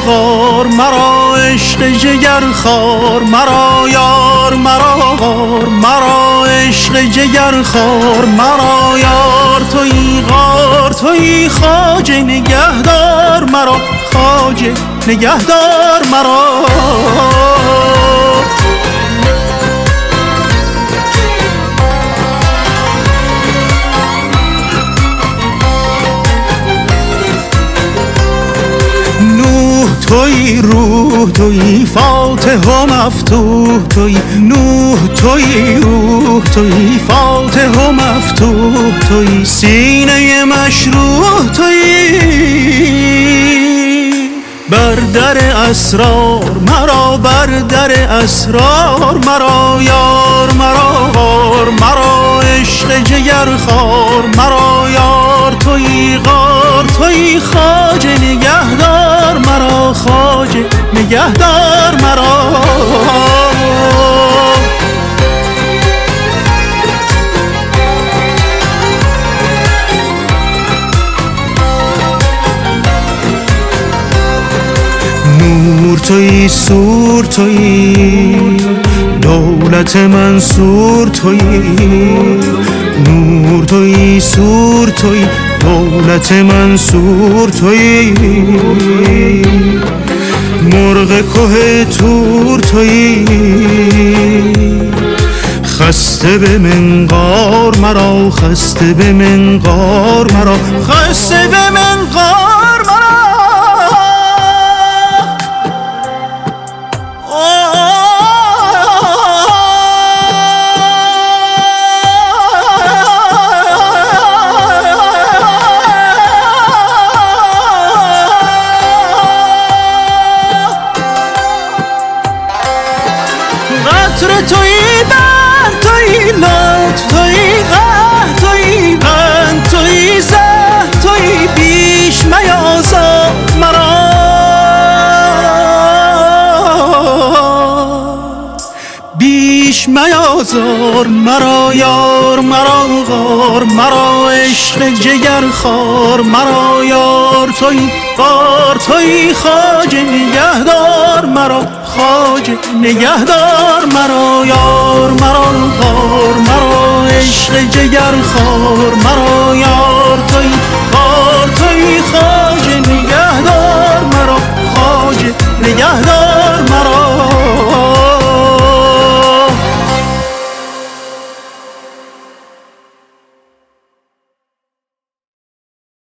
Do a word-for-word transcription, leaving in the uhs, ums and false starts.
غار مرا عشق جگر خار مرا یار مرا غار مرا عشق جگر خار مرا یار تویی غار تویی خواجه نگهدار مرا خواجه نگهدار مرا توی روح توی فاتح و مفتوح توی نوح توی روح توی فاتح و مفتوح توی سینه مشروح توی بر در اسرار مرا بر در اسرار مرا یار مرا غار مرا عشق جگر خار مرا یار توی غار توی خواجه نگهدار مرا خواجه نگهدار مرا نور توی سور توی دولت منصور توی نور توی سور توی دولت منصور توی مرغ که تور توی خسته به منقار مرا خسته به منقار مرا خسته به منقار مرا قطر توی بند توی لطف توی قهر توی بند توی زهر توی بیش میازار مرا بیش میازار مرا یار مرا غار مرا عشق جگر خار مرا یار توی غار توی خواجه نگهدار مرا خواجه نگهدار مرا یار مرا غار مرا عشق جگر خار مرا یار توی